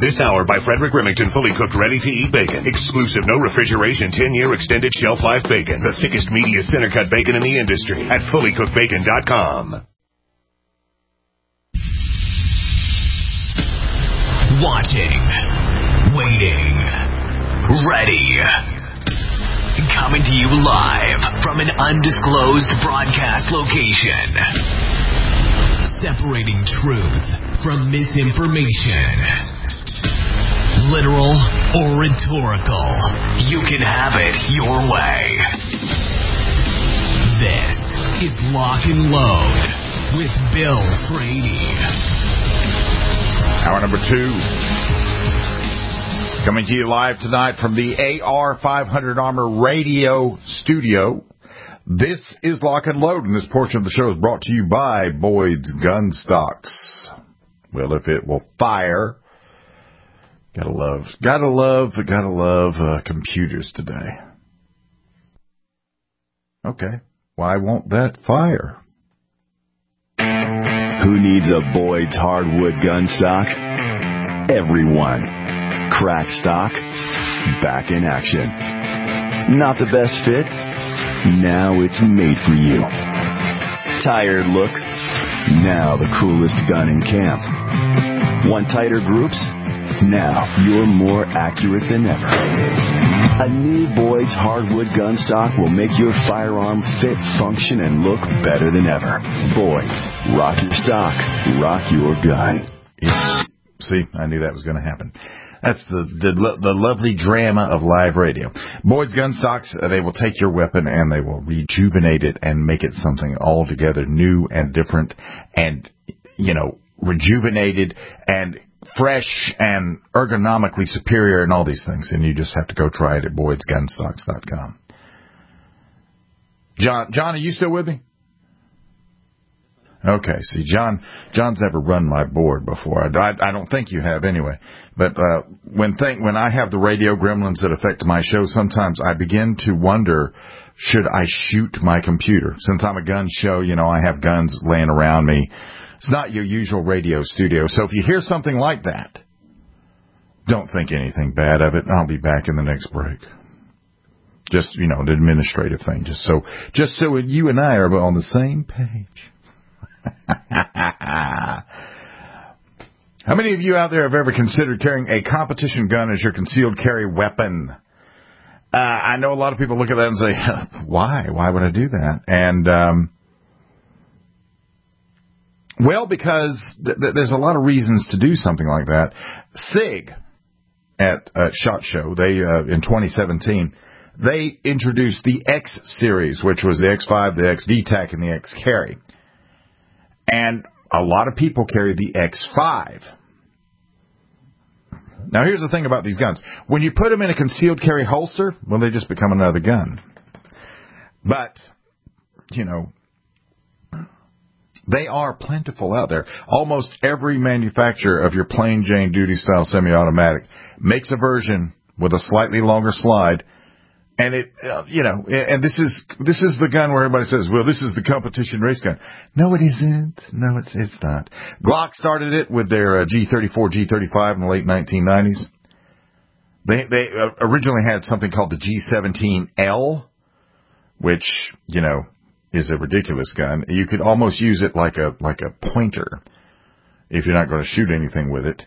This hour by Frederick Remington, fully cooked, ready-to-eat bacon. Exclusive, no refrigeration, 10-year extended shelf life bacon. The thickest, meatiest center-cut bacon in the industry at fullycookedbacon.com. Watching, waiting, ready. Coming to you live from an undisclosed broadcast location. Separating truth from misinformation. Literal or rhetorical, you can have it your way. This is Lock and Load with Bill Frady. Hour number 2. Coming to you live tonight from the AR 500 Armor Radio Studio. This is Lock and Load, and this portion of the show is brought to you by Boyd's Gun Stocks. Well, if it will fire, gotta love computers today. Okay, why won't that fire? Who needs a Boyd's hardwood gun stock? Everyone. Crack stock, back in action. Not the best fit? Now it's made for you. Tired look? Now the coolest gun in camp. Want tighter groups? Now you're more accurate than ever. A new Boyd's hardwood gun stock will make your firearm fit, function, and look better than ever. Boyd's, rock your stock, rock your gun. See, I knew that was going to happen. That's the lovely drama of live radio. Boyd's Gun Stocks, they will take your weapon and they will rejuvenate it and make it something altogether new and different and, rejuvenated and fresh and ergonomically superior and all these things. And you just have to go try it at boydsgunstocks.com. John, are you still with me? Okay, see, John's never run my board before. I don't think you have anyway. But when I have the radio gremlins that affect my show, sometimes I begin to wonder, should I shoot my computer? Since I'm a gun show, I have guns laying around me. It's not your usual radio studio. So if you hear something like that, don't think anything bad of it. I'll be back in the next break. Just, an administrative thing. Just so you and I are on the same page. How many of you out there have ever considered carrying a competition gun as your concealed carry weapon? I know a lot of people look at that and say, why? Why would I do that? And, because there's a lot of reasons to do something like that. SIG at SHOT Show, they in 2017, they introduced the X series, which was the X5, the X VTAC, and the X Carry. And a lot of people carry the X5. Now, here's the thing about these guns. When you put them in a concealed carry holster, well, they just become another gun. But, they are plentiful out there. Almost every manufacturer of your plain Jane duty style semi-automatic makes a version with a slightly longer slide. And and this is the gun where everybody says, well, this is the competition race gun. No, it isn't. No, it's not. Glock started it with their G34, G35 in the late 1990s. They originally had something called the G17L, which, is a ridiculous gun. You could almost use it like a pointer if you're not going to shoot anything with it.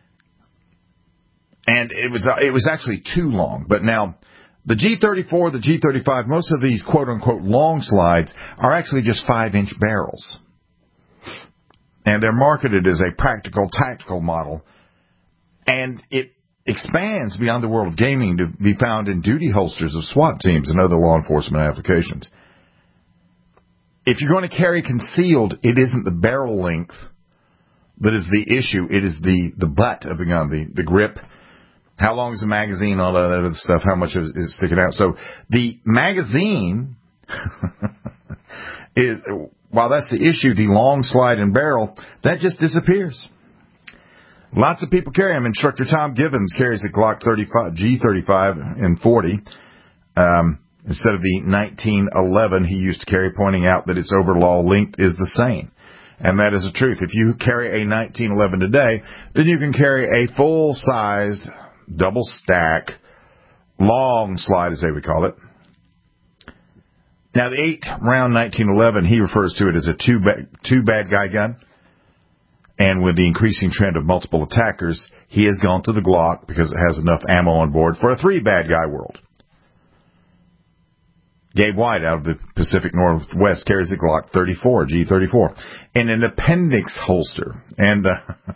And it was actually too long, but now the G34, the G35, most of these quote-unquote long slides are actually just 5-inch barrels. And they're marketed as a practical, tactical model. And it expands beyond the world of gaming to be found in duty holsters of SWAT teams and other law enforcement applications. If you're going to carry concealed, it isn't the barrel length that is the issue. It is the butt of the gun, the grip. How long is the magazine, all that other stuff, how much is sticking out. So the magazine is, while that's the issue, the long slide and barrel, that just disappears. Lots of people carry them. Instructor Tom Givens carries a Glock 35, G35 in 40. Instead of the 1911 he used to carry, pointing out that its overall length is the same. And that is the truth. If you carry a 1911 today, then you can carry a full-sized, double-stack, long slide, as they would call it. Now, the 8-round 1911, he refers to it as a two bad guy gun. And with the increasing trend of multiple attackers, he has gone to the Glock because it has enough ammo on board for a 3 bad guy world. Gabe White out of the Pacific Northwest carries a Glock 34, G34, in an appendix holster. And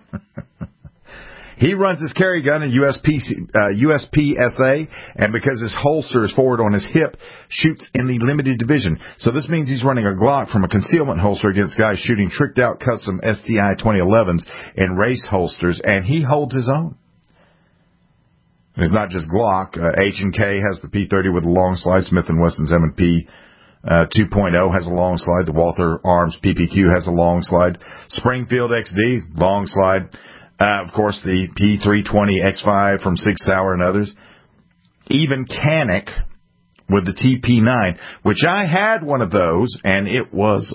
he runs his carry gun in USPSA, and because his holster is forward on his hip, shoots in the limited division. So this means he's running a Glock from a concealment holster against guys shooting tricked-out custom STI 2011s in race holsters, and he holds his own. It's not just Glock. H&K has the P30 with a long slide. Smith & Wesson's M&P 2.0 has a long slide. The Walther Arms PPQ has a long slide. Springfield XD, long slide. Of course, the P320 X5 from Sig Sauer and others. Even Canik with the TP9, which I had one of those, and it was,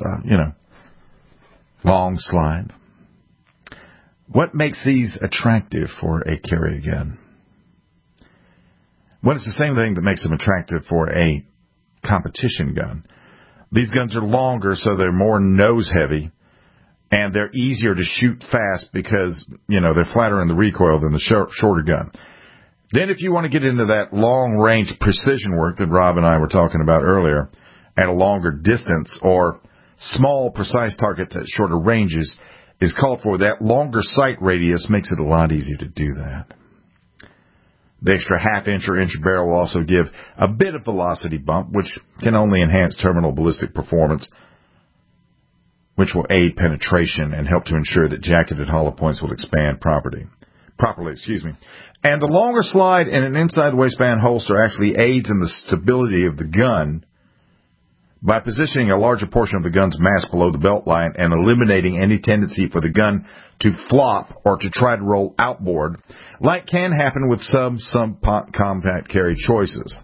long slide. What makes these attractive for a carry gun? Well, it's the same thing that makes them attractive for a competition gun. These guns are longer, so they're more nose-heavy, and they're easier to shoot fast because, they're flatter in the recoil than the shorter gun. Then if you want to get into that long-range precision work that Rob and I were talking about earlier, at a longer distance or small, precise targets at shorter ranges is called for, that longer sight radius makes it a lot easier to do that. The extra half-inch or inch barrel will also give a bit of velocity bump, which can only enhance terminal ballistic performance, which will aid penetration and help to ensure that jacketed hollow points will expand properly. And the longer slide in an inside waistband holster actually aids in the stability of the gun by positioning a larger portion of the gun's mass below the belt line and eliminating any tendency for the gun to flop or to try to roll outboard, like can happen with some compact carry choices.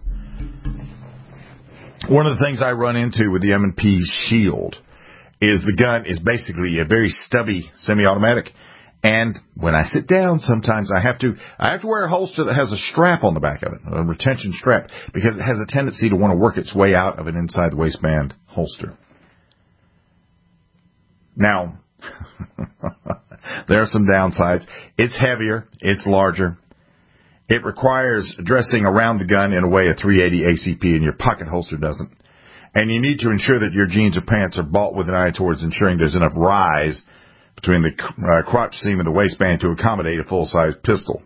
One of the things I run into with the M&P Shield is the gun is basically a very stubby semi-automatic, and when I sit down, sometimes I have to wear a holster that has a strap on the back of it, a retention strap, because it has a tendency to want to work its way out of an inside the waistband holster. Now, there are some downsides. It's heavier, it's larger. It requires dressing around the gun in a way a 380 ACP in your pocket holster doesn't. And you need to ensure that your jeans or pants are bought with an eye towards ensuring there's enough rise between the crotch seam and the waistband to accommodate a full-size pistol.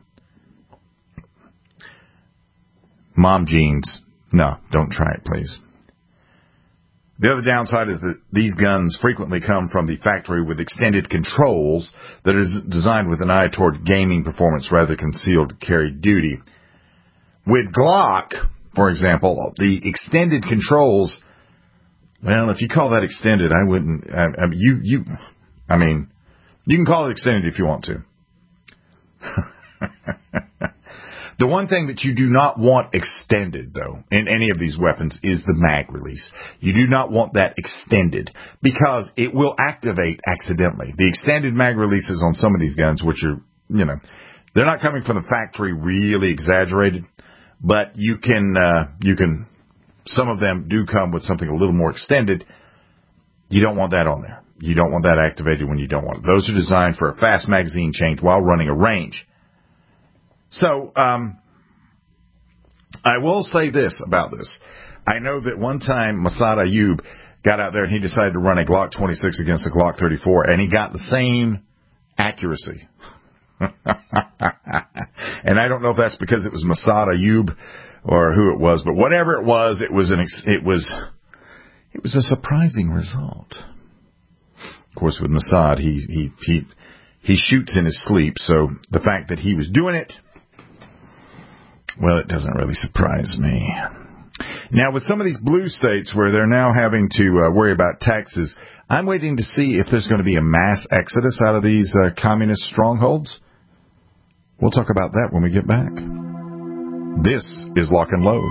Mom jeans, no, don't try it, please. The other downside is that these guns frequently come from the factory with extended controls that is designed with an eye toward gaming performance rather than concealed carry duty. With Glock, for example, the extended controls, well, if you call that extended, I wouldn't. You can call it extended if you want to. The one thing that you do not want extended, though, in any of these weapons is the mag release. You do not want that extended because it will activate accidentally. The extended mag releases on some of these guns, which are, they're not coming from the factory really exaggerated, but you can, some of them do come with something a little more extended. You don't want that on there. You don't want that activated when you don't want it. Those are designed for a fast magazine change while running a range. So, I will say this about this. I know that one time Massad Ayub got out there and he decided to run a Glock 26 against a Glock 34, and he got the same accuracy. And I don't know if that's because it was Massad Ayub or who it was, but whatever it was a surprising result. Of course, with Massad, he shoots in his sleep, so the fact that he was doing it, well, it doesn't really surprise me. Now, with some of these blue states where they're now having to worry about taxes, I'm waiting to see if there's going to be a mass exodus out of these communist strongholds. We'll talk about that when we get back. This is Lock and Load.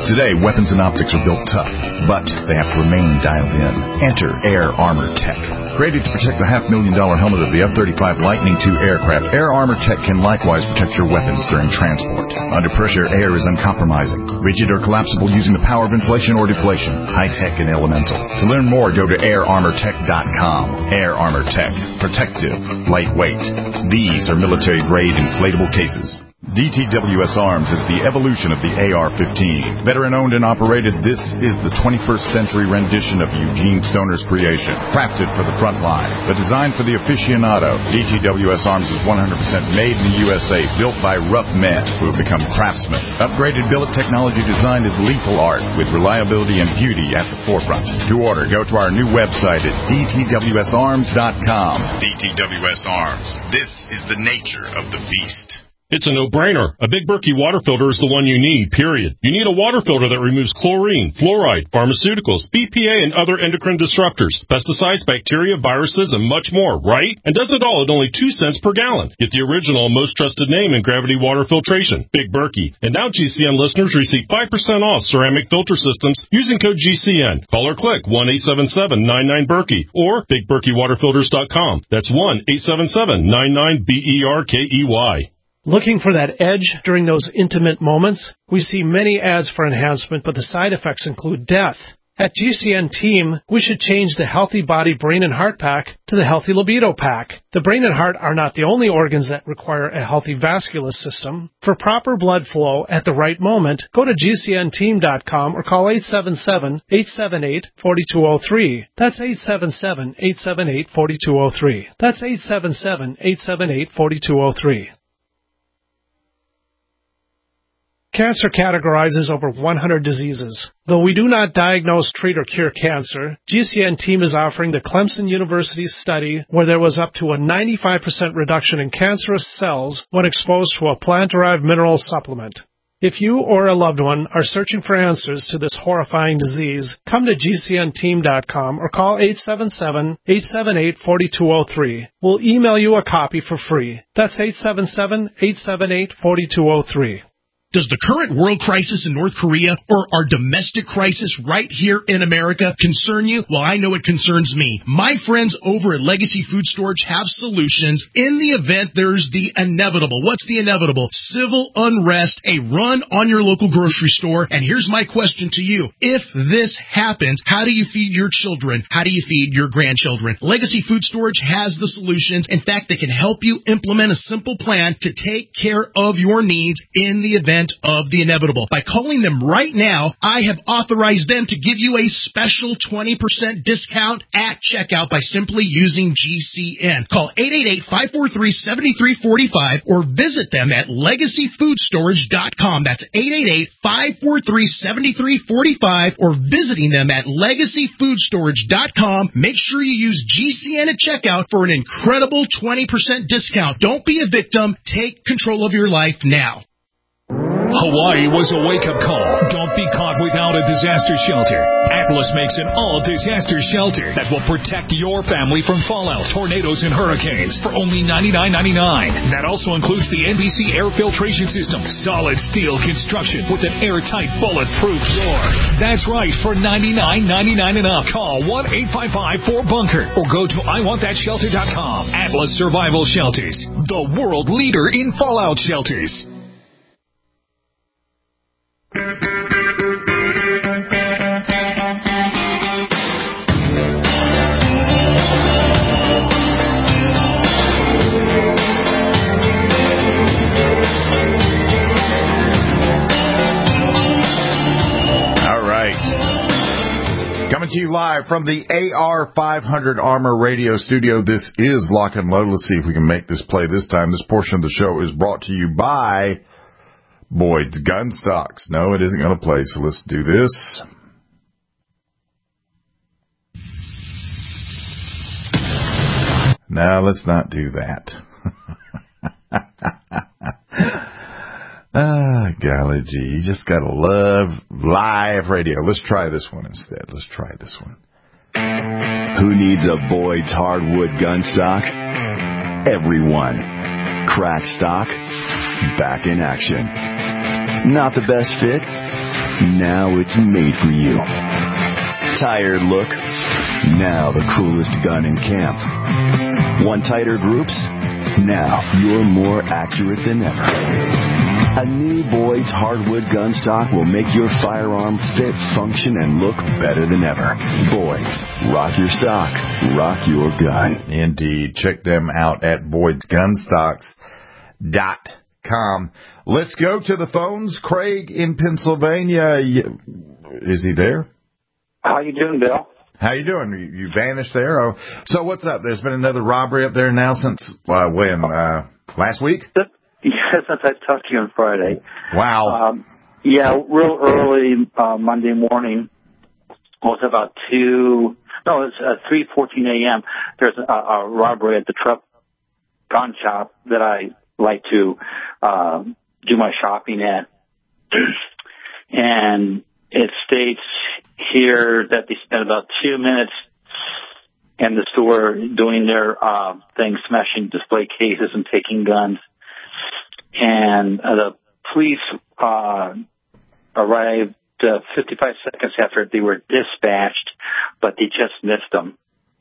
Today, weapons and optics are built tough, but they have to remain dialed in. Enter Air Armor Tech. Created to protect the $500,000 helmet of the F-35 Lightning II aircraft, Air Armor Tech can likewise protect your weapons during transport. Under pressure, air is uncompromising, rigid or collapsible using the power of inflation or deflation, high-tech and elemental. To learn more, go to airarmortech.com. Air Armor Tech. Protective. Lightweight. These are military-grade inflatable cases. DTWS Arms is the evolution of the AR-15. Veteran-owned and operated, this is the 21st century rendition of Eugene Stoner's creation. Crafted for the front line, but designed for the aficionado. DTWS Arms is 100% made in the USA, built by rough men who have become craftsmen. Upgraded billet technology design is lethal art, with reliability and beauty at the forefront. To order, go to our new website at dtwsarms.com. DTWS Arms. This is the nature of the beast. It's a no-brainer. A Big Berkey water filter is the one you need, period. You need a water filter that removes chlorine, fluoride, pharmaceuticals, BPA, and other endocrine disruptors, pesticides, bacteria, viruses, and much more, right? And does it all at only 2 cents per gallon. Get the original and most trusted name in gravity water filtration, Big Berkey. And now GCN listeners receive 5% off ceramic filter systems using code GCN. Call or click 1-877-99-BERKEY or BigBerkeyWaterFilters.com. That's 1-877-99-BERKEY. Looking for that edge during those intimate moments? We see many ads for enhancement, but the side effects include death. At GCN Team, we should change the Healthy Body Brain and Heart Pack to the Healthy Libido Pack. The brain and heart are not the only organs that require a healthy vascular system. For proper blood flow at the right moment, go to GCNteam.com or call 877-878-4203. That's 877-878-4203. That's 877-878-4203. Cancer categorizes over 100 diseases. Though we do not diagnose, treat, or cure cancer, GCN Team is offering the Clemson University study where there was up to a 95% reduction in cancerous cells when exposed to a plant-derived mineral supplement. If you or a loved one are searching for answers to this horrifying disease, come to GCNteam.com or call 877-878-4203. We'll email you a copy for free. That's 877-878-4203. Does the current world crisis in North Korea or our domestic crisis right here in America concern you? Well, I know it concerns me. My friends over at Legacy Food Storage have solutions in the event there's the inevitable. What's the inevitable? Civil unrest, a run on your local grocery store. And here's my question to you. If this happens, how do you feed your children? How do you feed your grandchildren? Legacy Food Storage has the solutions. In fact, they can help you implement a simple plan to take care of your needs in the event of the inevitable. By calling them right now, I have authorized them to give you a special 20% discount at checkout by simply using GCN. Call 888-543-7345 or visit them at LegacyFoodStorage.com. That's 888-543-7345 or visiting them at LegacyFoodStorage.com. Make sure you use GCN at checkout for an incredible 20% discount. Don't be a victim. Take control of your life now. Hawaii was a wake-up call. Don't be caught without a disaster shelter. Atlas makes an all-disaster shelter that will protect your family from fallout, tornadoes, and hurricanes for only $99.99. That also includes the NBC air filtration system, solid steel construction with an airtight, bulletproof door. That's right, for $99.99 and up. Call 1-855-4BUNKER or go to IWantThatShelter.com. Atlas Survival Shelters, the world leader in fallout shelters. Coming to you live from the AR500 Armor Radio Studio. This is Lock and Load. Let's see if we can make this play this time. This portion of the show is brought to you by Boyd's Gun Stocks. No, it isn't going to play, so let's do this. No, let's not do that. Golly gee, you just gotta love live radio. Let's try this one instead. Let's try this one. Who needs a Boyd's hardwood gun stock? Everyone. Crack stock, back in action. Not the best fit? Now it's made for you. Tired look? Now the coolest gun in camp. Want tighter groups? Now you're more accurate than ever. A new Boyd's hardwood gun stock will make your firearm fit, function, and look better than ever. Boyd's. Rock your stock. Rock your gun. Indeed. Check them out at Boyd'sGunstocks.com. Let's go to the phones. Craig in Pennsylvania. Is he there? How you doing, Bill? How you doing? You vanished there. Oh, so what's up? There's been another robbery up there now since when? Last week? Yeah, since I talked to you on Friday. Wow. Yeah, real early Monday morning. Well, it's about 3:14 a.m. There's a robbery at the truck gun shop that I like to do my shopping at, and it states here that they spent about 2 minutes in the store doing their thing, smashing display cases and taking guns. And the police arrived 55 seconds after they were dispatched, but they just missed them.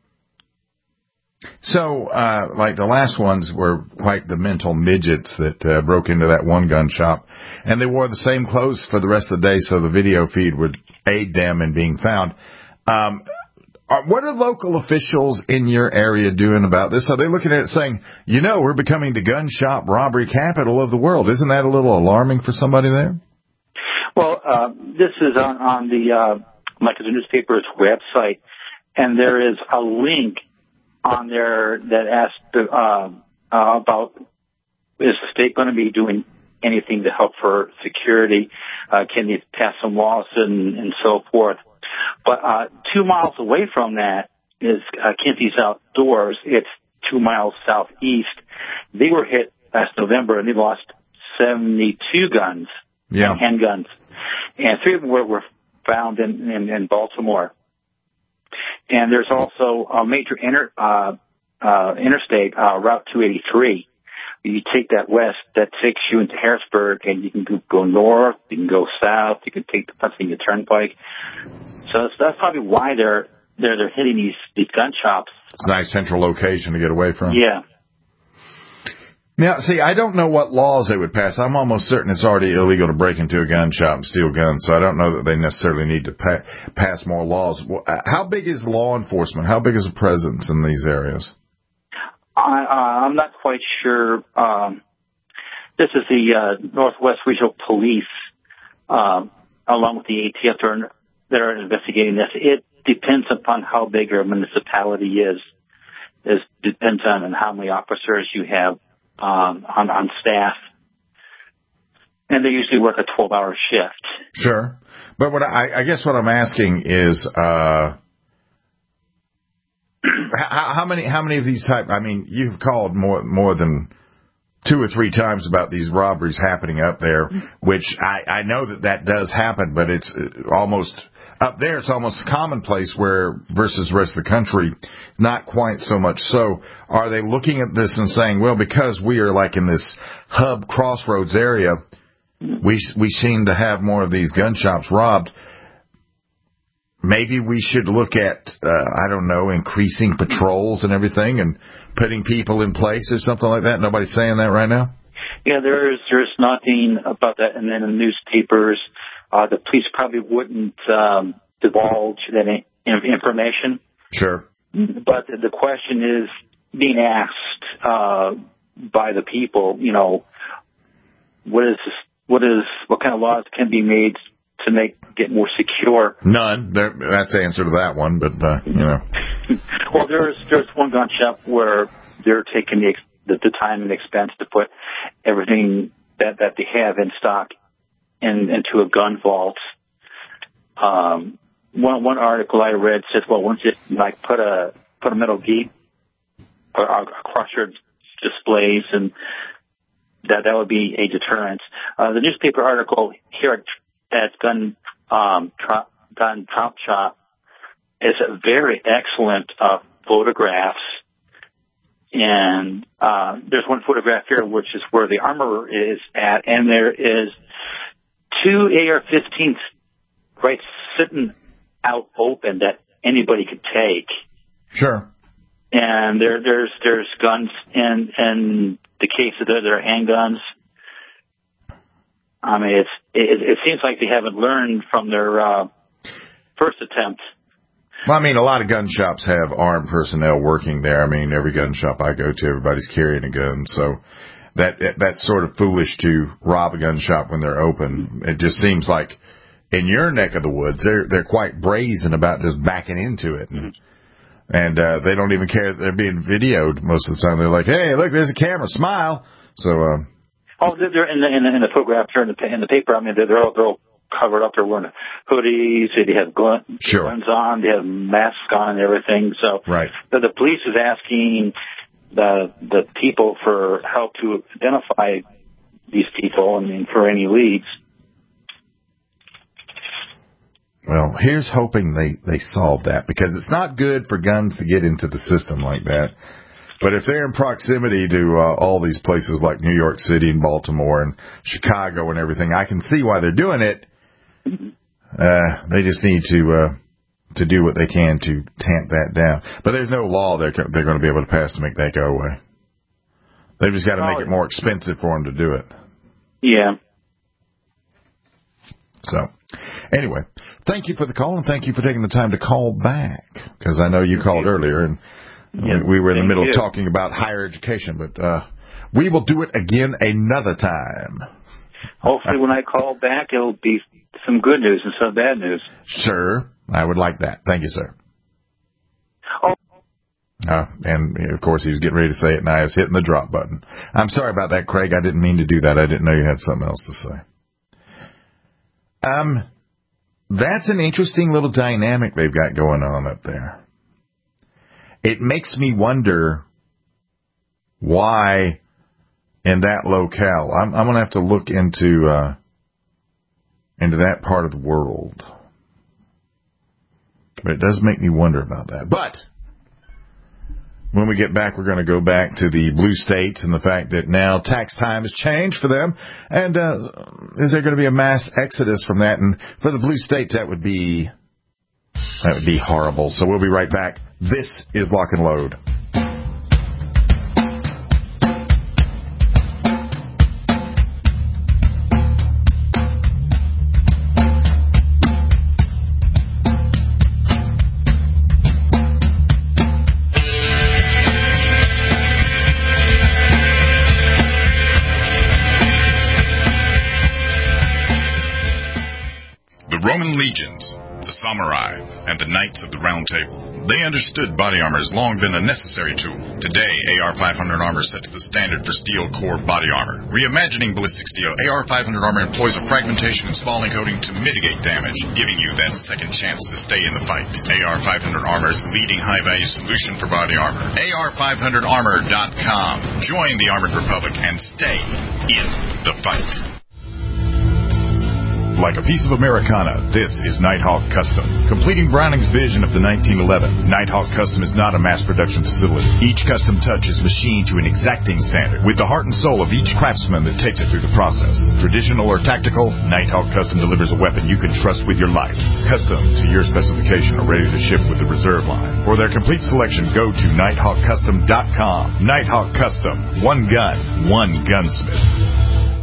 So, like the last ones were quite the mental midgets that broke into that one gun shop, and they wore the same clothes for the rest of the day, so the video feed would aid them in being found. What are local officials in your area doing about this? Are they looking at it saying, we're becoming the gun shop robbery capital of the world? Isn't that a little alarming for somebody there? Well, this is on the newspaper's website, and there is a link on there that asks about, is the state going to be doing anything to help for security? Can you pass some laws and so forth? But 2 miles away from that is Kinty's Outdoors. It's 2 miles southeast. They were hit last November, and they lost 72 guns, handguns, and 3 of them were found in Baltimore. And there's also a major interstate, Route 283. You take that west, that takes you into Harrisburg, and you can go north, you can go south, you can take the Pennsylvania Turnpike. So that's probably why they're hitting these gun shops. It's a nice central location to get away from. Yeah. Now, see, I don't know what laws they would pass. I'm almost certain it's already illegal to break into a gun shop and steal guns, so I don't know that they necessarily need to pass more laws. How big is law enforcement? How big is the presence in these areas? I'm not quite sure. This is the Northwest Regional Police, along with the ATF, that are investigating this. It depends upon how big your municipality is. It depends on how many officers you have on staff. And they usually work a 12-hour shift. Sure. But I guess what I'm asking is, how many of these type? I mean, you've called more than 2 or 3 times about these robberies happening up there, which I know that does happen, but it's almost up there. It's almost commonplace versus the rest of the country, not quite so much. So are they looking at this and saying, well, because we are like in this hub crossroads area, we seem to have more of these gun shops robbed. Maybe we should look at, increasing patrols and everything and putting people in place or something like that. Nobody's saying that right now? Yeah, there's nothing about that. And then in the newspapers, the police probably wouldn't divulge that information. Sure. But the question is being asked by the people, what kind of laws can be made to get more secure? None. That's the answer to that one, but, Well, there's one gun shop where they're taking the time and expense to put everything that they have in stock into a gun vault. One article I read says, well, once you put a metal gate across your displays, and that would be a deterrent. The newspaper article here at Gun Trump Shop is a very excellent photographs. And there's one photograph here, which is where the armorer is at, and there is 2 AR-15s right sitting out open that anybody could take. Sure. And there's guns in the case of their handguns. I mean, it seems like they haven't learned from their first attempt. Well, I mean, a lot of gun shops have armed personnel working there. I mean, every gun shop I go to, everybody's carrying a gun. So that's sort of foolish to rob a gun shop when they're open. It just seems like in your neck of the woods, they're quite brazen about just backing into it. And they don't even care that they're being videoed most of the time. They're like, hey, look, there's a camera, smile. So, they're in the photographs or in the paper. I mean, they're all covered up. They're wearing hoodies. They have guns on. They have masks on and everything. So, right. The police is asking the people for help to identify these people and for any leads. Well, here's hoping they solve that, because it's not good for guns to get into the system like that. But if they're in proximity to all these places like New York City and Baltimore and Chicago and everything, I can see why they're doing it. They just need to do what they can to tamp that down. But there's no law they're going to be able to pass to make that go away. They've just got to make it more expensive for them to do it. Yeah. So, anyway, thank you for the call, and thank you for taking the time to call back, because I know you called earlier, and we were in the middle of talking about higher education, but we will do it again another time. Hopefully when I call back, it'll be some good news instead of bad news. Sure, I would like that. Thank you, sir. And, of course, he was getting ready to say it, and I was hitting the drop button. I'm sorry about that, Craig. I didn't mean to do that. I didn't know you had something else to say. That's an interesting little dynamic they've got going on up there. It makes me wonder why in that locale. I'm going to have to look into that part of the world. But it does make me wonder about that. But when we get back, we're going to go back to the blue states and the fact that now tax time has changed for them. And is there going to be a mass exodus from that? And for the blue states, that would be horrible. So we'll be right back. This is Lock and Load. Roman legions, the samurai, and the knights of the Round Table. They understood body armor has long been a necessary tool. Today, AR-500 armor sets the standard for steel core body armor. Reimagining ballistic steel, AR-500 armor employs a fragmentation and spalling coating to mitigate damage, giving you that second chance to stay in the fight. AR-500 armor is the leading high-value solution for body armor. AR500armor.com. Join the Armored Republic and stay in the fight. Like a piece of Americana, this is Nighthawk Custom. Completing Browning's vision of the 1911, Nighthawk Custom is not a mass production facility. Each custom touch is machined to an exacting standard, with the heart and soul of each craftsman that takes it through the process. Traditional or tactical, Nighthawk Custom delivers a weapon you can trust with your life. Custom to your specification or ready to ship with the reserve line. For their complete selection, go to NighthawkCustom.com. Nighthawk Custom. One gun, one gunsmith.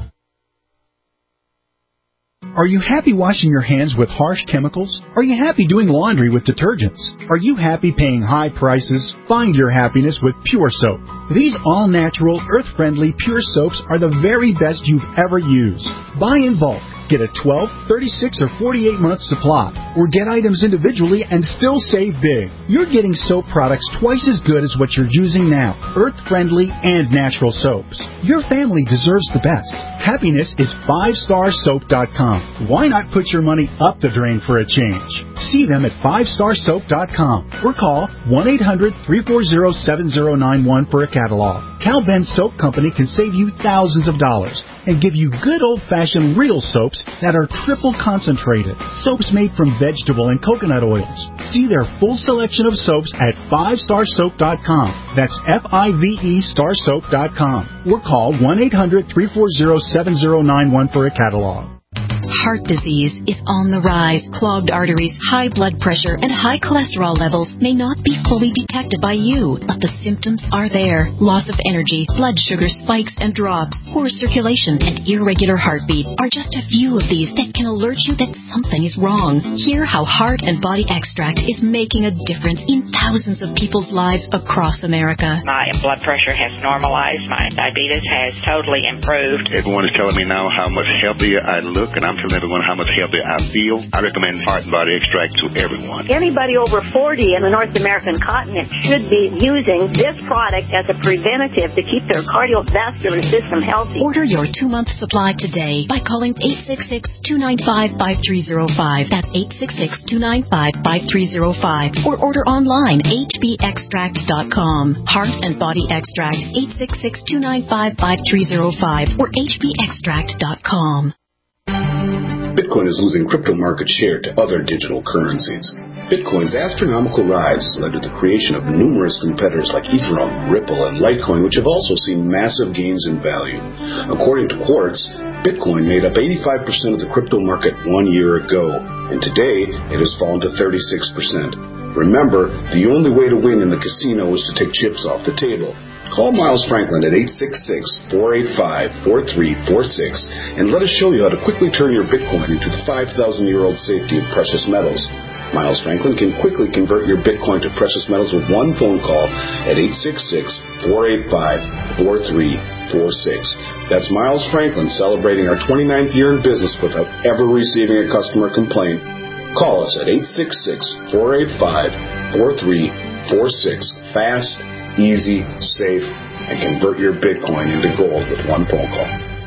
Are you happy washing your hands with harsh chemicals? Are you happy doing laundry with detergents? Are you happy paying high prices? Find your happiness with Pure Soap. These all-natural, earth-friendly Pure Soaps are the very best you've ever used. Buy in bulk. Get a 12, 36, or 48-month supply, or get items individually and still save big. You're getting soap products twice as good as what you're using now, earth-friendly and natural soaps. Your family deserves the best. Happiness is 5starsoap.com. Why not put your money up the drain for a change? See them at 5starsoap.com or call 1-800-340-7091 for a catalog. Cal Ben Soap Company can save you thousands of dollars and give you good old-fashioned real soaps that are triple concentrated. Soaps made from vegetable and coconut oils. See their full selection of soaps at 5starsoap.com. That's F-I-V-E starsoap.com. Or call 1-800-340-7091 for a catalog. Heart disease is on the rise. Clogged arteries, high blood pressure, and high cholesterol levels may not be fully detected by you, but the symptoms are there. Loss of energy, blood sugar spikes and drops, poor circulation, and irregular heartbeat are just a few of these that can alert you that something is wrong. Hear how Heart and Body Extract is making a difference in thousands of people's lives across America. My blood pressure has normalized. My diabetes has totally improved. Everyone is telling me now how much healthier I look, and I'm telling everyone how much healthier I feel. I recommend Heart and Body Extract to everyone. Anybody over 40 in the North American continent should be using this product as a preventative to keep their cardiovascular system healthy. Order your 2-month supply today by calling 866-295-5305. That's 866-295-5305. Or order online, hbextract.com. Heart and Body Extract, 866-295-5305 or hbextract.com. Bitcoin is losing crypto market share to other digital currencies. Bitcoin's astronomical rise has led to the creation of numerous competitors like Ethereum, Ripple, and Litecoin, which have also seen massive gains in value. According to Quartz, Bitcoin made up 85% of the crypto market 1 year ago, and today it has fallen to 36%. Remember, the only way to win in the casino is to take chips off the table. Call Miles Franklin at 866-485-4346 and let us show you how to quickly turn your Bitcoin into the 5,000-year-old safety of precious metals. Miles Franklin can quickly convert your Bitcoin to precious metals with one phone call at 866-485-4346. That's Miles Franklin celebrating our 29th year in business without ever receiving a customer complaint. Call us at 866-485-4346. Fast, easy, safe, and convert your Bitcoin into gold with one phone call.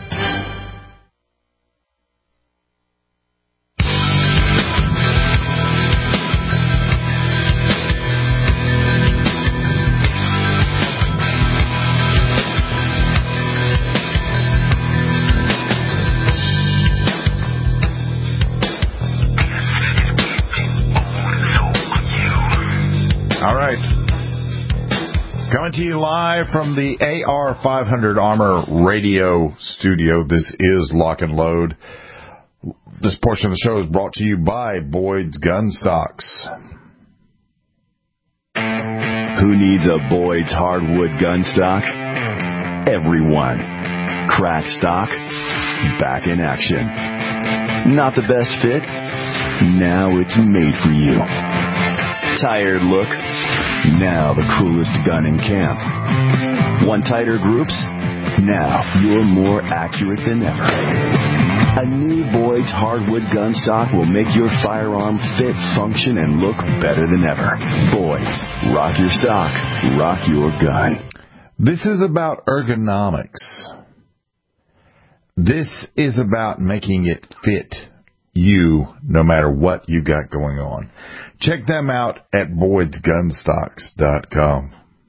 All right. Coming to you live from the AR500 Armor Radio Studio. This is Lock and Load. This portion of the show is brought to you by Boyd's Gun Stocks. Who needs a Boyd's hardwood gun stock? Everyone. Crack stock, back in action. Not the best fit? Now it's made for you. Tired look? Now the coolest gun in camp. Want tighter groups? Now you're more accurate than ever. A new Boyd's hardwood gun stock will make your firearm fit, function, and look better than ever. Boyd's, rock your stock, rock your gun. This is about ergonomics. This is about making it fit you no matter what you got going on. Check them out at Boyd'sGunstocks.com.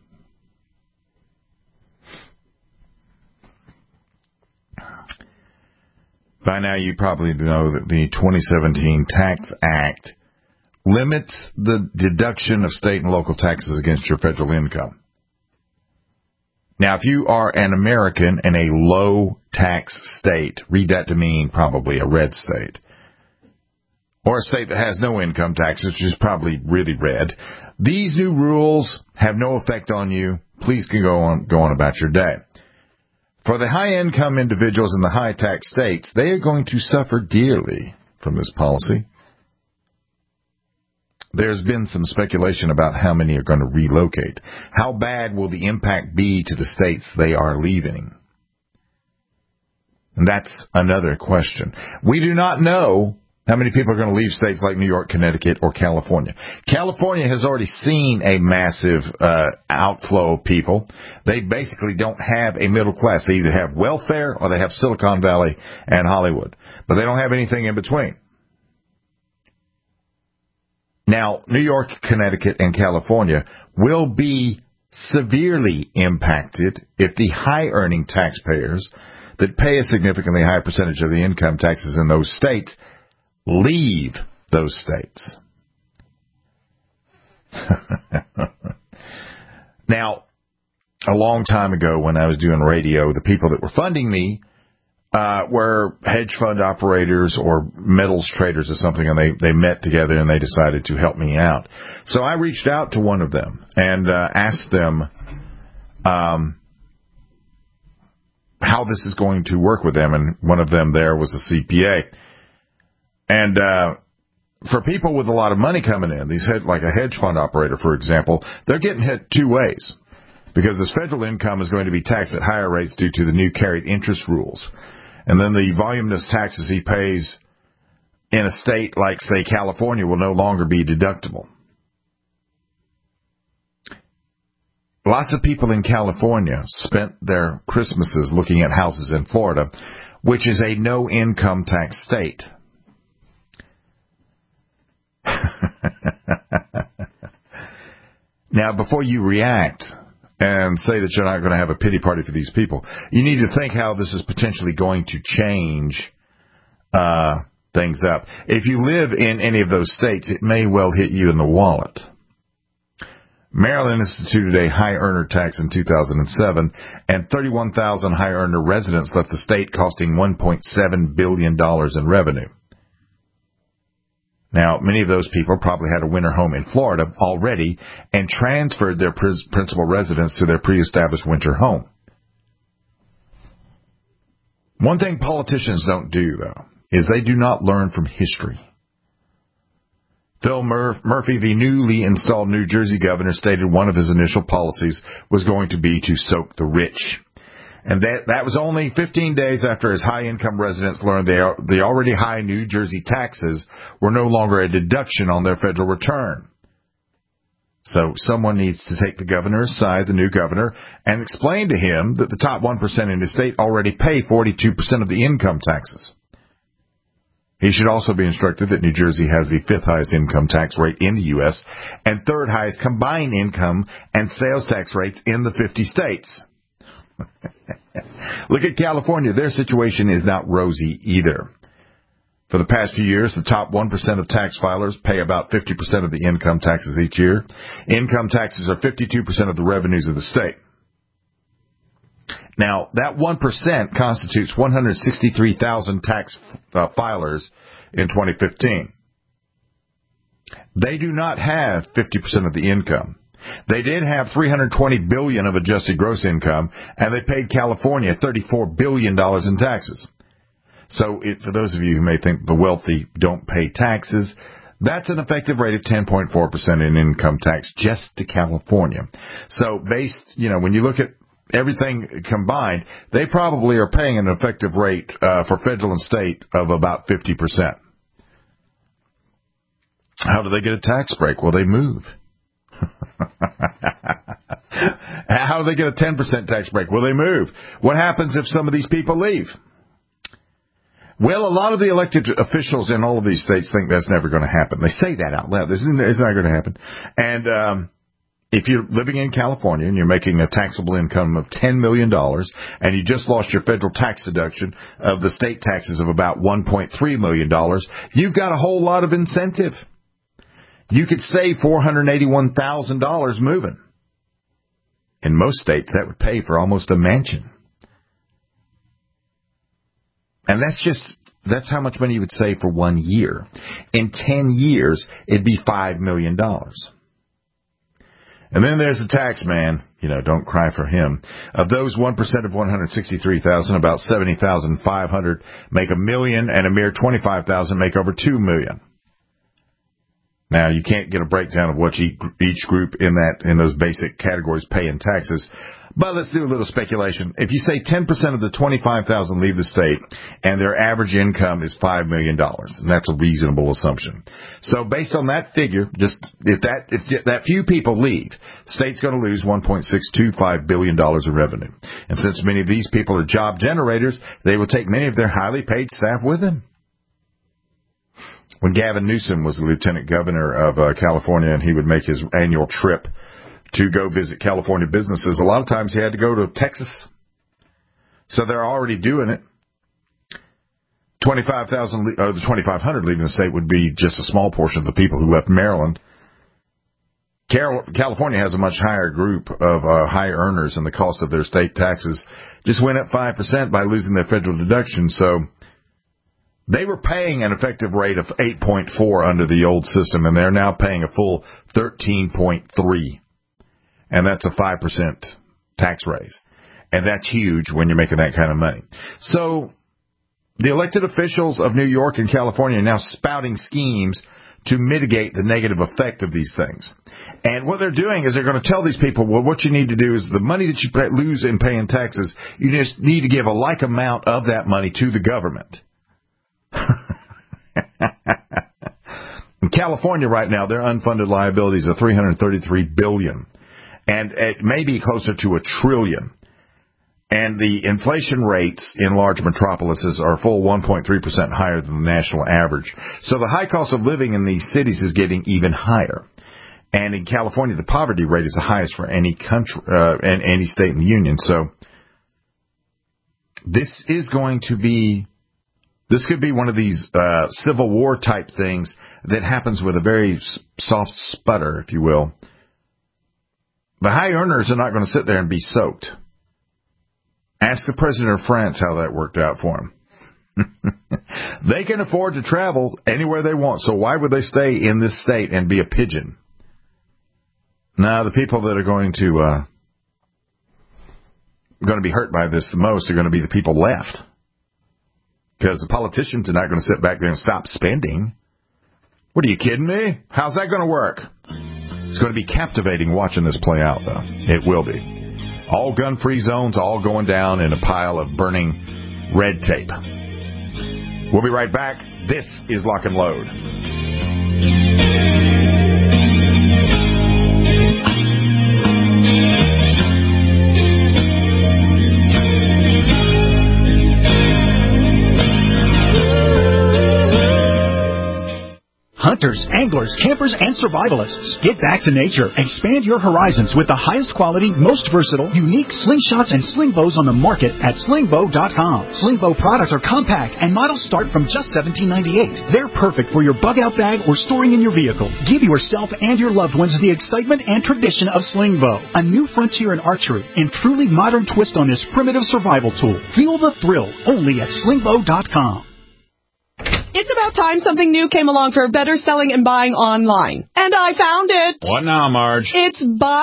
By now you probably know that the 2017 Tax Act limits the deduction of state and local taxes against your federal income. Now, if you are an American in a low-tax state, read that to mean probably a red state, or a state that has no income taxes, which is probably really red, these new rules have no effect on you. Please can go on about your day. For the high-income individuals in the high-tax states, they are going to suffer dearly from this policy. There's been some speculation about how many are going to relocate. How bad will the impact be to the states they are leaving? And that's another question. We do not know how many people are going to leave states like New York, Connecticut, or California. California has already seen a massive outflow of people. They basically don't have a middle class. They either have welfare or they have Silicon Valley and Hollywood. But they don't have anything in between. Now, New York, Connecticut, and California will be severely impacted if the high-earning taxpayers that pay a significantly higher percentage of the income taxes in those states leave those states. Now, a long time ago when I was doing radio, the people that were funding me where hedge fund operators or metals traders or something, and they met together and they decided to help me out. So I reached out to one of them and asked them how this is going to work with them, and one of them there was a CPA. And for people with a lot of money coming in, like a hedge fund operator, for example, they're getting hit two ways, because this federal income is going to be taxed at higher rates due to the new carried interest rules. And then the voluminous taxes he pays in a state like, say, California will no longer be deductible. Lots of people in California spent their Christmases looking at houses in Florida, which is a no-income tax state. Now, before you react and say that you're not going to have a pity party for these people, you need to think how this is potentially going to change things up. If you live in any of those states, it may well hit you in the wallet. Maryland instituted a high earner tax in 2007, and 31,000 high earner residents left the state, costing $1.7 billion in revenue. Now, many of those people probably had a winter home in Florida already and transferred their principal residence to their pre-established winter home. One thing politicians don't do, though, is they do not learn from history. Phil Murphy, the newly installed New Jersey governor, stated one of his initial policies was going to be to soak the rich. And that was only 15 days after his high-income residents learned the already high New Jersey taxes were no longer a deduction on their federal return. So someone needs to take the governor aside, the new governor, and explain to him that the top 1% in his state already pay 42% of the income taxes. He should also be instructed that New Jersey has the fifth highest income tax rate in the U.S. and third highest combined income and sales tax rates in the 50 states. Look at California. Their situation is not rosy either. For the past few years, the top 1% of tax filers pay about 50% of the income taxes each year. Income taxes are 52% of the revenues of the state. Now, that 1% constitutes 163,000 tax filers in 2015. They do not have 50% of the income. They did have $320 billion of adjusted gross income, and they paid California $34 billion in taxes. So, for those of you who may think the wealthy don't pay taxes, that's an effective rate of 10.4% in income tax just to California. So, when you look at everything combined, they probably are paying an effective rate for federal and state of about 50%. How do they get a tax break? Well, they move. How do they get a 10% tax break? Well, they move. What happens if some of these people leave? Well, a lot of the elected officials in all of these states think that's never going to happen. They say that out loud. It's not going to happen. And if you're living in California and you're making a taxable income of $10 million and you just lost your federal tax deduction of the state taxes of about $1.3 million, you've got a whole lot of incentive. You could save $481,000 moving. In most states, that would pay for almost a mansion. And that's how much money you would save for 1 year. In 10 years, it'd be $5 million. And then there's the tax man. Don't cry for him. Of those 1% of 163,000, about 70,500 make $1 million, and a mere 25,000 make over $2 million. Now, you can't get a breakdown of what each group in those basic categories pay in taxes, but let's do a little speculation. If you say 10% of the 25,000 leave the state and their average income is $5 million, and that's a reasonable assumption. So based on that figure, if that few people leave, the state's going to lose $1.625 billion in revenue. And since many of these people are job generators, they will take many of their highly paid staff with them. When Gavin Newsom was the lieutenant governor of California and he would make his annual trip to go visit California businesses, a lot of times he had to go to Texas. So they're already doing it. 2,500 leaving the state would be just a small portion of the people who left Maryland. California has a much higher group of high earners, and the cost of their state taxes just went up 5% by losing their federal deduction. So they were paying an effective rate of 8.4 under the old system, and they're now paying a full 13.3. And that's a 5% tax raise. And that's huge when you're making that kind of money. So the elected officials of New York and California are now spouting schemes to mitigate the negative effect of these things. And what they're doing is they're going to tell these people, well, what you need to do is the money that you lose in paying taxes, you just need to give a like amount of that money to the government. In California right now, their unfunded liabilities are $333 billion. And it may be closer to $1 trillion. And the inflation rates in large metropolises are a full 1.3% higher than the national average. So the high cost of living in these cities is getting even higher. And in California, the poverty rate is the highest for any country, any state in the union. So this could be one of these Civil War type things that happens with a very soft sputter, if you will. The high earners are not going to sit there and be soaked. Ask the president of France how that worked out for him. They can afford to travel anywhere they want, so why would they stay in this state and be a pigeon? Now, the people that are going to be hurt by this the most are going to be the people left. Because the politicians are not going to sit back there and stop spending. What, are you kidding me? How's that going to work? It's going to be captivating watching this play out, though. It will be. All gun-free zones, all going down in a pile of burning red tape. We'll be right back. This is Lock and Load. Hunters, anglers, campers, and survivalists. Get back to nature. Expand your horizons with the highest quality, most versatile, unique slingshots and sling bows on the market at slingbow.com. Sling bow products are compact and models start from just $17.98. They're perfect for your bug out bag or storing in your vehicle. Give yourself and your loved ones the excitement and tradition of sling bow, a new frontier in archery and truly modern twist on this primitive survival tool. Feel the thrill only at slingbow.com. It's about time something new came along for better selling and buying online. And I found it. What now, Marge? It's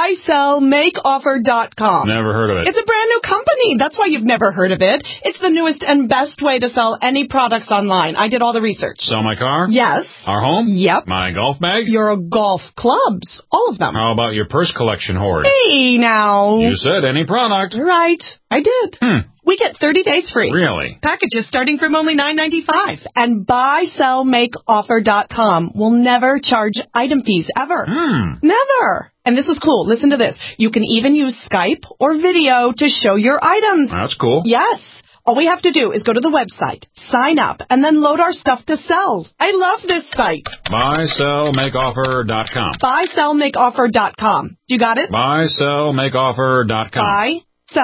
buysellmakeoffer.com. Never heard of it. It's a brand new company. That's why you've never heard of it. It's the newest and best way to sell any products online. I did all the research. Sell my car? Yes. Our home? Yep. My golf bag? Your golf clubs. All of them. How about your purse collection hoard? Hey, now. You said any product. Right. I did. We get 30 days free. Really? Packages starting from only $9.95. And buysellmakeoffer.com will never charge item fees ever. Never. And this is cool. Listen to this. You can even use Skype or video to show your items. That's cool. Yes. All we have to do is go to the website, sign up, and then load our stuff to sell. I love this site. Buysellmakeoffer.com. Buysellmakeoffer.com. You got it? Buysellmakeoffer.com.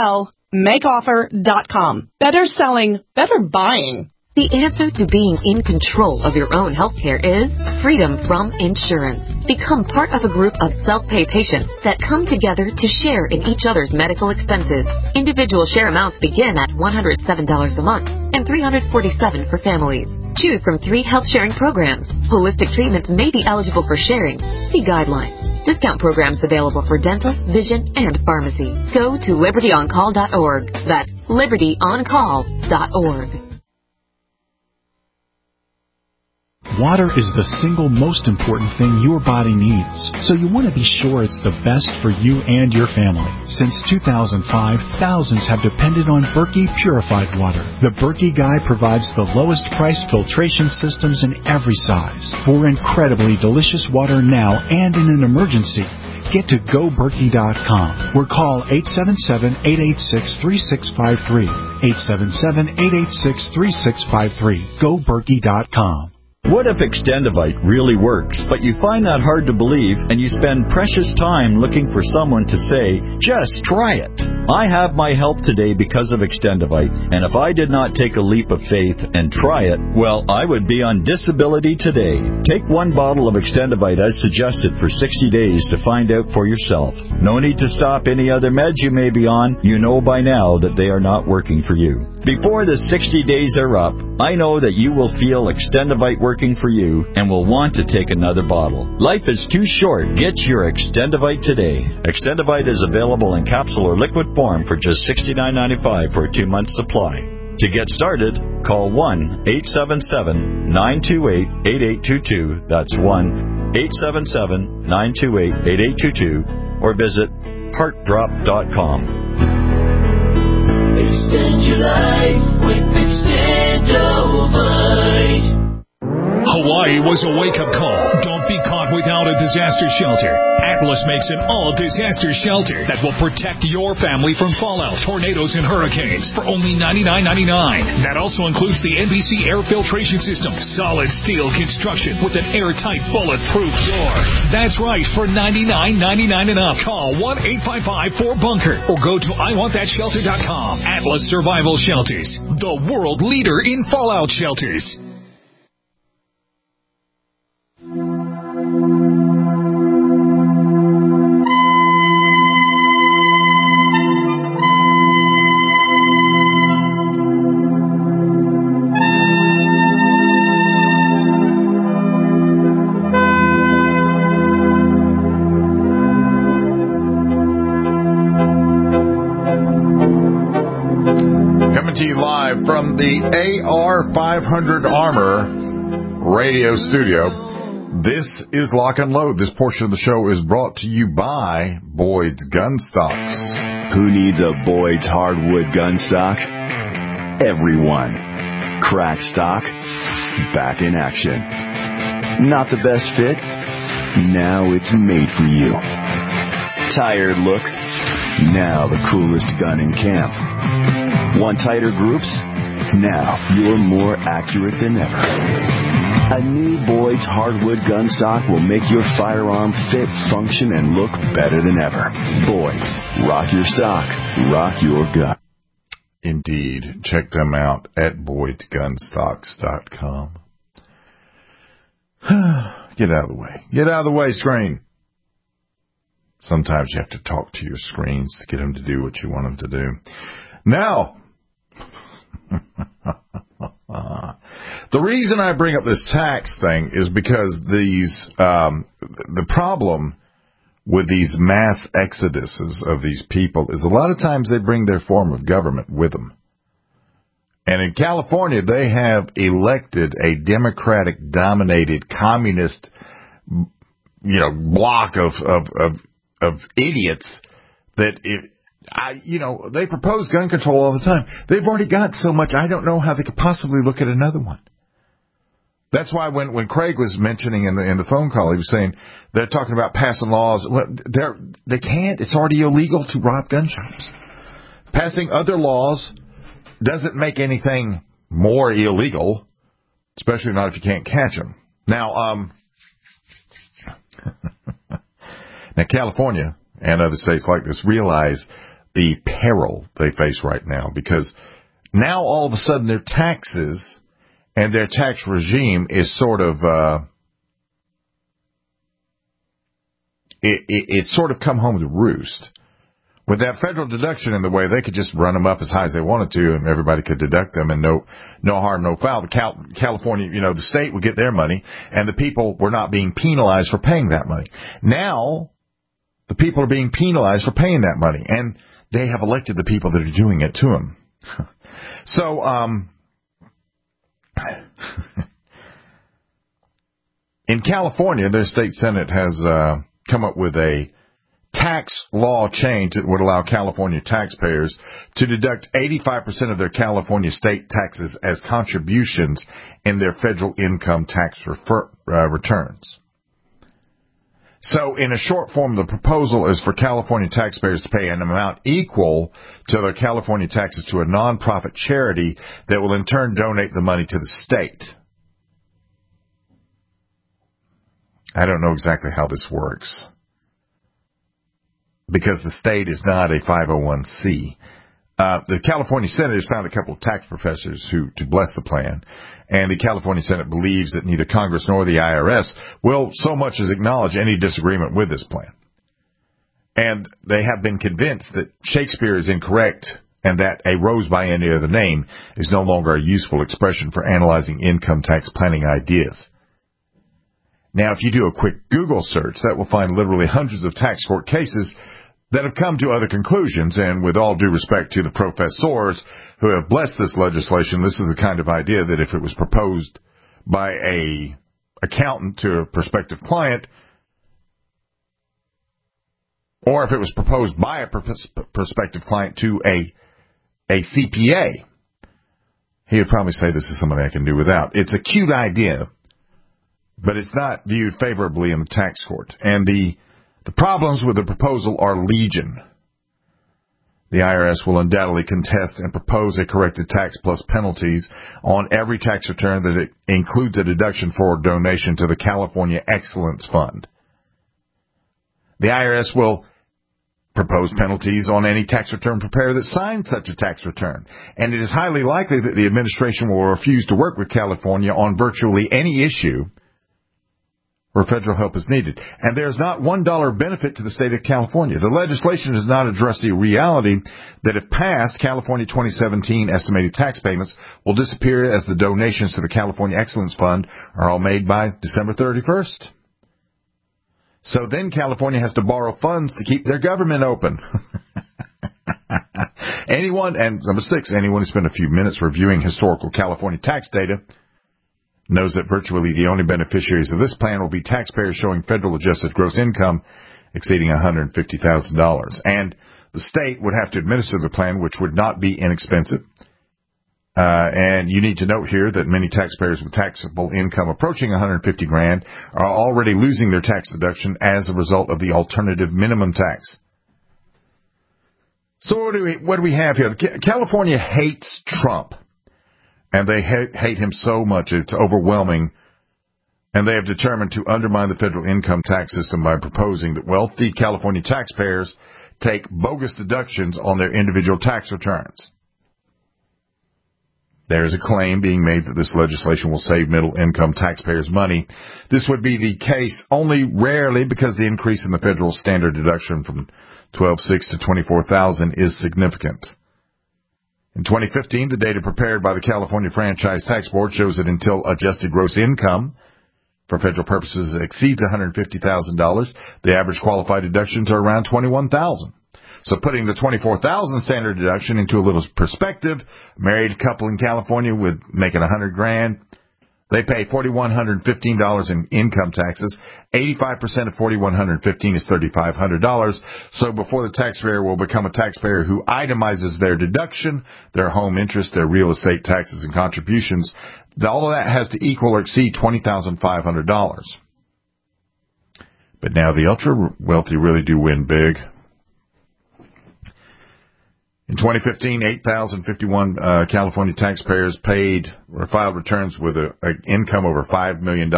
Buysellmakeoffer.com. Better selling, better buying. The answer to being in control of your own healthcare is freedom from insurance. Become part of a group of self-pay patients that come together to share in each other's medical expenses. Individual share amounts begin at $107 a month and $347 for families. Choose from 3 health-sharing programs. Holistic treatments may be eligible for sharing. See guidelines. Discount programs available for dental, vision, and pharmacy. Go to libertyoncall.org. That's libertyoncall.org. Water is the single most important thing your body needs, so you want to be sure it's the best for you and your family. Since 2005, thousands have depended on Berkey purified water. The Berkey Guy provides the lowest priced filtration systems in every size for incredibly delicious water now and in an emergency. Get to GoBerkey.com or call 877-886-3653. 877-886-3653. GoBerkey.com. What if Extendivite really works, but you find that hard to believe and you spend precious time looking for someone to say, just try it? I have my help today because of Extendivite, and if I did not take a leap of faith and try it, well, I would be on disability today. Take one bottle of Extendivite as suggested for 60 days to find out for yourself. No need to stop any other meds you may be on. You know by now that they are not working for you. Before the 60 days are up, I know that you will feel Extendivite working for you and will want to take another bottle. Life is too short. Get your Extendivite today. Extendivite is available in capsule or liquid form for just $69.95 for a 2-month supply. To get started, call 1-877-928-8822. That's 1-877-928-8822 or visit heartdrop.com. Extend your life with Extendivite. Hawaii was a wake-up call. Don't be caught without a disaster shelter. Atlas makes an all-disaster shelter that will protect your family from fallout, tornadoes, and hurricanes for only $99.99. That also includes the NBC air filtration system, solid steel construction with an airtight, bulletproof door. That's right, for $99.99 and up. Call 1-855-4BUNKER or go to IWantThatShelter.com. Atlas Survival Shelters, the world leader in fallout shelters. Coming to you live from the AR-500 Armor radio studio. This is Lock and Load. This portion of the show is brought to you by Boyd's Gun Stocks. Who needs a Boyd's hardwood gun stock? Everyone. Crack stock, back in action. Not the best fit? Now it's made for you. Tired look? Now the coolest gun in camp. Want tighter groups? Now you're more accurate than ever. A new Boyd's hardwood gun stock will make your firearm fit, function, and look better than ever. Boyd's. Rock your stock. Rock your gun. Indeed. Check them out at Boyd'sGunstocks.com. Get out of the way. Get out of the way, screen. Sometimes you have to talk to your screens to get them to do what you want them to do. Now, the reason I bring up this tax thing is because the problem with these mass exoduses of these people is a lot of times they bring their form of government with them. And in California, they have elected a Democratic-dominated communist, block of idiots that they propose gun control all the time. They've already got so much, I don't know how they could possibly look at another one. That's why when Craig was mentioning in the phone call, he was saying they're talking about passing laws. Well, they can't. It's already illegal to rob gun shops. Passing other laws doesn't make anything more illegal, especially not if you can't catch them. Now, California and other states like this realize the peril they face right now, because now all of a sudden their taxes and their tax regime is sort of it's sort of come home to roost. With that federal deduction in the way, they could just run them up as high as they wanted to, and everybody could deduct them, and no harm, no foul. California, the state would get their money, and the people were not being penalized for paying that money. Now, the people are being penalized for paying that money, and they have elected the people that are doing it to them. So, in California, their state senate has come up with a tax law change that would allow California taxpayers to deduct 85% of their California state taxes as contributions in their federal income tax returns. So, in a short form, the proposal is for California taxpayers to pay an amount equal to their California taxes to a nonprofit charity that will in turn donate the money to the state. I don't know exactly how this works, because the state is not a 501c. The California Senate has found a couple of tax professors to bless the plan, and the California Senate believes that neither Congress nor the IRS will so much as acknowledge any disagreement with this plan. And they have been convinced that Shakespeare is incorrect and that a rose by any other name is no longer a useful expression for analyzing income tax planning ideas. Now, if you do a quick Google search, that will find literally hundreds of tax court cases that have come to other conclusions, and with all due respect to the professors who have blessed this legislation, this is the kind of idea that if it was proposed by a accountant to a prospective client, or if it was proposed by a prospective client to a CPA, he would probably say this is something I can do without. It's a cute idea, but it's not viewed favorably in the tax court. And the problems with the proposal are legion. The IRS will undoubtedly contest and propose a corrected tax plus penalties on every tax return that it includes a deduction for donation to the California Excellence Fund. The IRS will propose penalties on any tax return preparer that signs such a tax return, and it is highly likely that the administration will refuse to work with California on virtually any issue where federal help is needed. And there's not $1 benefit to the state of California. The legislation does not address the reality that if passed, California 2017 estimated tax payments will disappear as the donations to the California Excellence Fund are all made by December 31st. So then California has to borrow funds to keep their government open. And number 6, anyone who spent a few minutes reviewing historical California tax data knows that virtually the only beneficiaries of this plan will be taxpayers showing federal adjusted gross income exceeding $150,000. And the state would have to administer the plan, which would not be inexpensive. And you need to note here that many taxpayers with taxable income approaching $150,000 are already losing their tax deduction as a result of the alternative minimum tax. So what do we have here? California hates Trump. And they hate him so much it's overwhelming, and they have determined to undermine the federal income tax system by proposing that wealthy California taxpayers take bogus deductions on their individual tax returns. There is a claim being made that this legislation will save middle-income taxpayers money. This would be the case only rarely because the increase in the federal standard deduction from $12,600 to $24,000 is significant. In 2015, the data prepared by the California Franchise Tax Board shows that until adjusted gross income for federal purposes exceeds $150,000, the average qualified deductions are around $21,000. So putting the $24,000 standard deduction into a little perspective, a married couple in California with making $100,000, they pay $4,115 in income taxes. 85% of $4,115 is $3,500. So before the taxpayer will become a taxpayer who itemizes their deduction, their home interest, their real estate taxes and contributions, all of that has to equal or exceed $20,500. But now the ultra wealthy really do win big. In 2015, 8,051 California taxpayers paid or filed returns with an income over $5 million.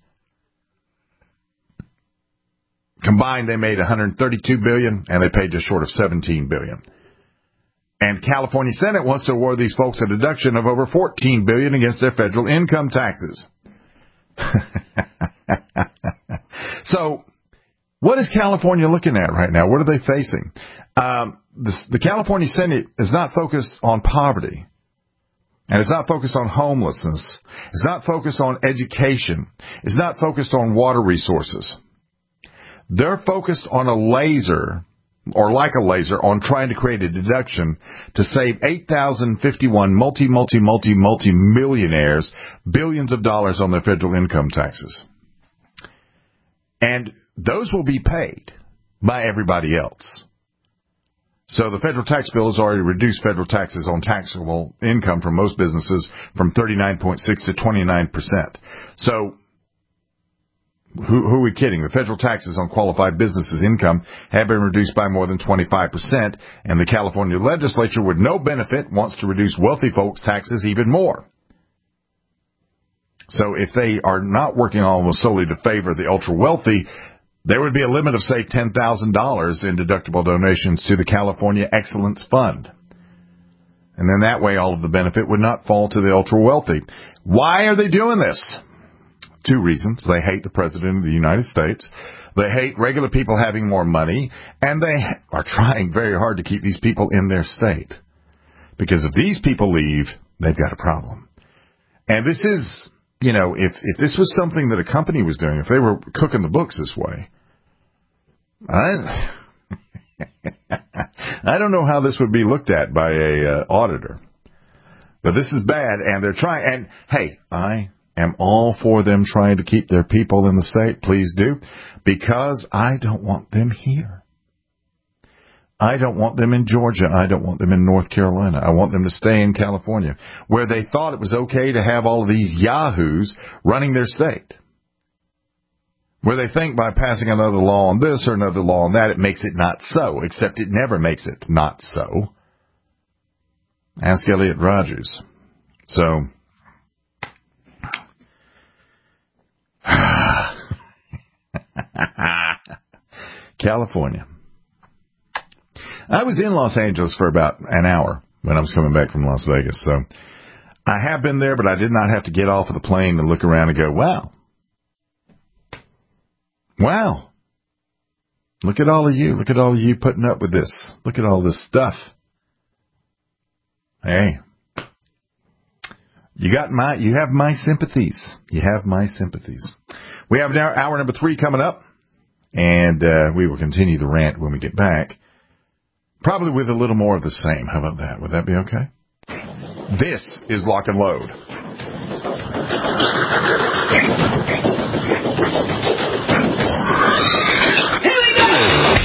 Combined, they made $132 billion, and they paid just short of $17 billion. And California Senate wants to award these folks a deduction of over $14 billion against their federal income taxes. So, what is California looking at right now? What are they facing? The California Senate is not focused on poverty, and it's not focused on homelessness. It's not focused on education. It's not focused on water resources. They're focused on a laser, or like a laser, on trying to create a deduction to save 8,051 multi-millionaires billions of dollars on their federal income taxes. And those will be paid by everybody else. So the federal tax bill has already reduced federal taxes on taxable income from most businesses from 39.6 to 29%. So who are we kidding? The federal taxes on qualified businesses' income have been reduced by more than 25%, and the California legislature, with no benefit, wants to reduce wealthy folks' taxes even more. So if they are not working almost solely to favor the ultra-wealthy, there would be a limit of, say, $10,000 in deductible donations to the California Excellence Fund. And then that way all of the benefit would not fall to the ultra-wealthy. Why are they doing this? 2 reasons. They hate the President of the United States. They hate regular people having more money. And they are trying very hard to keep these people in their state. Because if these people leave, they've got a problem. And this is, you know, if this was something that a company was doing, if they were cooking the books this way, I don't know how this would be looked at by a auditor. But this is bad, and they're trying. And, hey, I am all for them trying to keep their people in the state. Please do. Because I don't want them here. I don't want them in Georgia. I don't want them in North Carolina. I want them to stay in California, where they thought it was okay to have all of these yahoos running their state. Where they think by passing another law on this or another law on that, it makes it not so, except it never makes it not so. Ask Elliot Rogers. So, California. I was in Los Angeles for about an hour when I was coming back from Las Vegas, so I have been there, but I did not have to get off of the plane and look around and go, wow. Wow. Look at all of you. Look at all of you putting up with this. Look at all this stuff. Hey. You have my sympathies. You have my sympathies. We have now hour number 3 coming up, and we will continue the rant when we get back. Probably with a little more of the same. How about that? Would that be okay? This is Lock and Load. Here we go!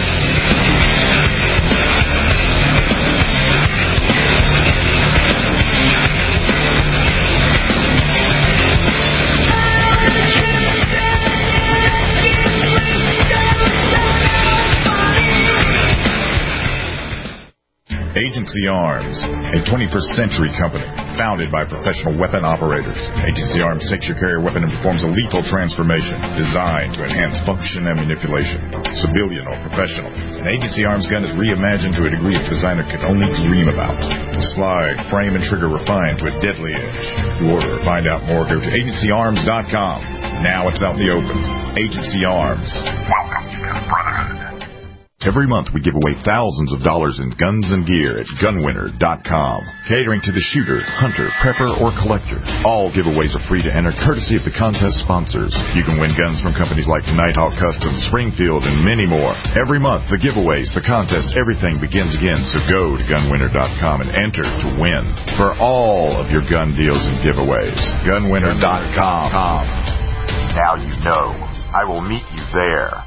Agency Arms, a 21st century company founded by professional weapon operators. Agency Arms takes your carrier weapon and performs a lethal transformation designed to enhance function and manipulation, civilian or professional. An Agency Arms gun is reimagined to a degree its designer could only dream about. The slide, frame, and trigger refined to a deadly edge. To order or find out more, go to agencyarms.com. Now it's out in the open. Agency Arms. Welcome to the Brotherhood. Every month we give away thousands of dollars in guns and gear at gunwinner.com. Catering to the shooter, hunter, prepper, or collector. All giveaways are free to enter courtesy of the contest sponsors. You can win guns from companies like Nighthawk Customs, Springfield, and many more. Every month, the giveaways, the contests, everything begins again. So go to gunwinner.com and enter to win for all of your gun deals and giveaways. Gunwinner.com. Now you know. I will meet you there.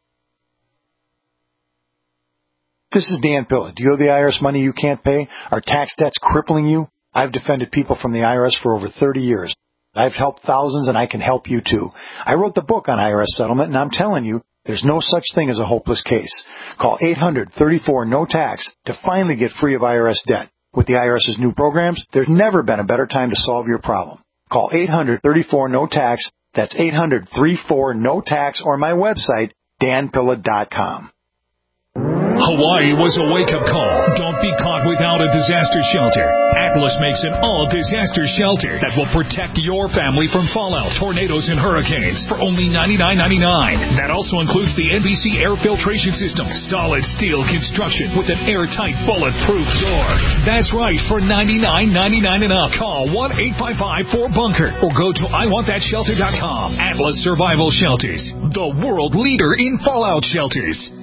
This is Dan Pilla. Do you owe the IRS money you can't pay? Are tax debts crippling you? I've defended people from the IRS for over 30 years. I've helped thousands, and I can help you too. I wrote the book on IRS settlement, and I'm telling you, there's no such thing as a hopeless case. Call 800-34-NO-TAX to finally get free of IRS debt. With the IRS's new programs, there's never been a better time to solve your problem. Call 800-34-NO-TAX. That's 800-34-NO-TAX, or my website, danpilla.com. Hawaii was a wake-up call. Don't be caught without a disaster shelter. Atlas makes an all-disaster shelter that will protect your family from fallout, tornadoes, and hurricanes for only $99.99. That also includes the NBC air filtration system, solid steel construction with an airtight, bulletproof door. That's right, for $99.99 and up. Call 1-855-4BUNKER or go to IWantThatShelter.com. Atlas Survival Shelters, the world leader in fallout shelters.